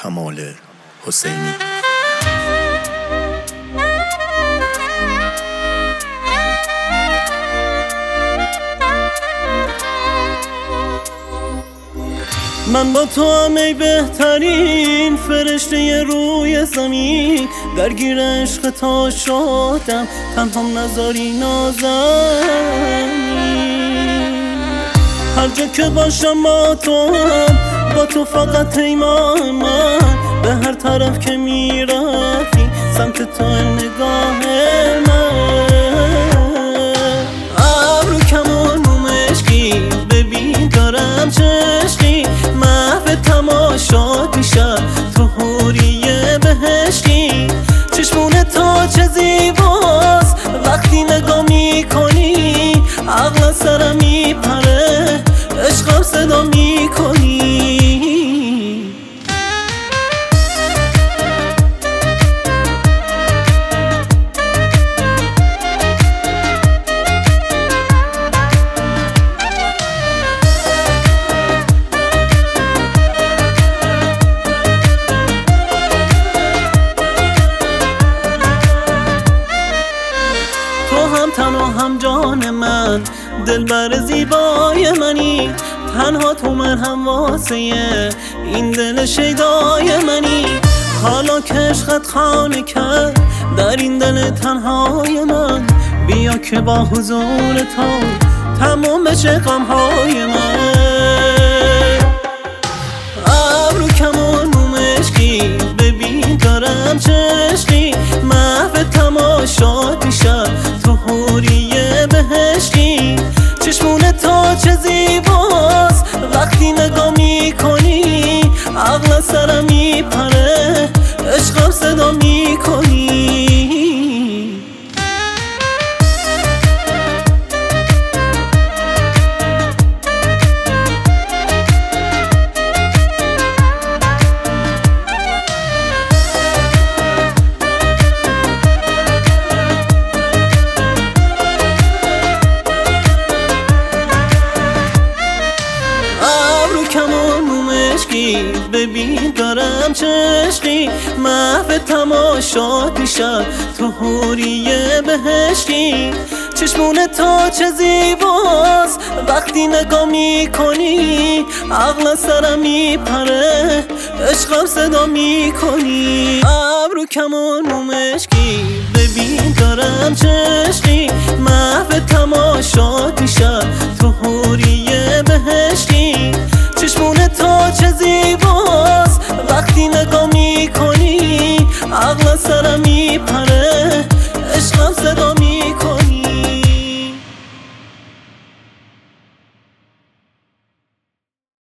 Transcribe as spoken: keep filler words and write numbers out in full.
کمال حسینی. من با تو هم ای بهترین فرشته روی زمین، درگیر عشق تا شدم تنهام نذاری نازنین. هر جا که باشم با تو هم، با تو فقط ایمان من، به هر طرف که میرفی سمت تو نگاه من. ابرو کمون مومشکی ببین دارم چشکی، محو تماشا دیشب تو حوریه بهشتی. چشمون تو چه زیباست وقتی نگاه میکنی، عقل سرم میپره عشقم صدا میکنی. تن و هم جان من، دلبر زیبای منی، تنها تو من هم واسه این دل شیدای منی. حالا که عشقت خانه کرد در این دل تنهای من، بیا که با حضور تو تموم بشه غمهای من. ابرو کمون مومشکی ببین دارم چشکی، محو تماشا دیشب تو حوریه بهشتی. چشمون تو چه زیباست وقتی نگاه میکنی، عقل سرم میپره عشقم صدا میکنی. ببین دارم چشقی، محو تماشا دیشب تو حوریه بهشتی. چشمون تو چه زیباست وقتی نگاه میکنی، عقل سرم میپره عشقم صدا میکنی. ابرو کمون مومشکی ببین دارم چشقی، محو تماشا دیشب تو حوریه بهشتی. چشمون تو چه